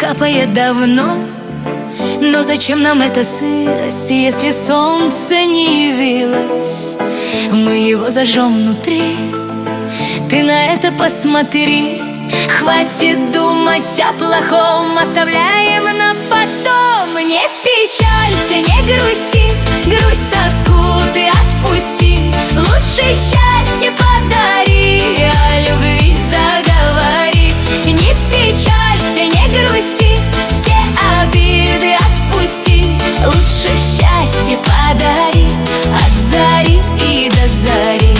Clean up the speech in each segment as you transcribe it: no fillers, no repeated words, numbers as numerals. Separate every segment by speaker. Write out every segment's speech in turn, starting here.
Speaker 1: капает давно. Но зачем нам эта сырость, если солнце не явилось? Мы его зажжем внутри. Ты на это посмотри. Хватит думать о плохом, оставляем на потом. Не печалься, не грусти, грусть, тоску ты отпусти. Лучше счастье подари, о любви заговори. Не печалься, не грусти, все обиды отпусти. Лучше счастье подари, от зари и до зари.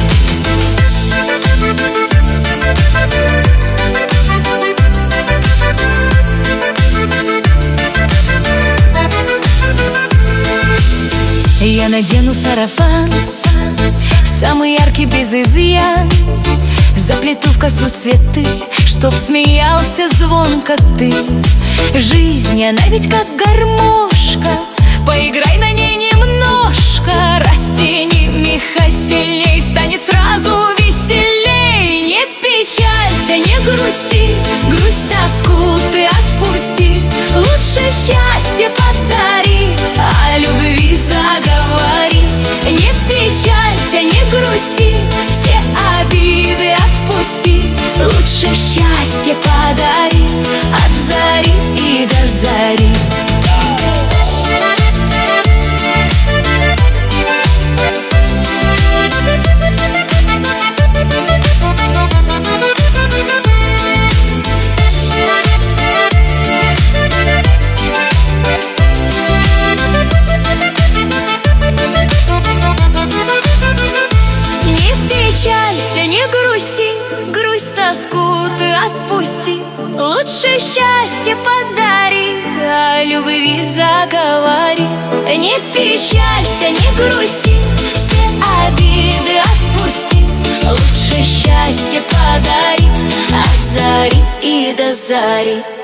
Speaker 1: Я надену сарафан, самый яркий без изъян. Заплету в косу цветы, чтоб смеялся звонко ты. Жизнь, она ведь как гармошка, поиграй на ней немножко. Растяни меха сильней, станет сразу веселей. Не печалься, не грусти, грусть, тоску ты отпусти. Лучше счастье подари, о любви заговори. Не печалься, не грусти, все обиды отпусти. Лучше счастье подари, от зари и до зари. Тоску ты отпусти, лучше счастье подари, о любви заговори. Не печалься, не грусти, все обиды отпусти. Лучше счастье подари, от зари и до зари.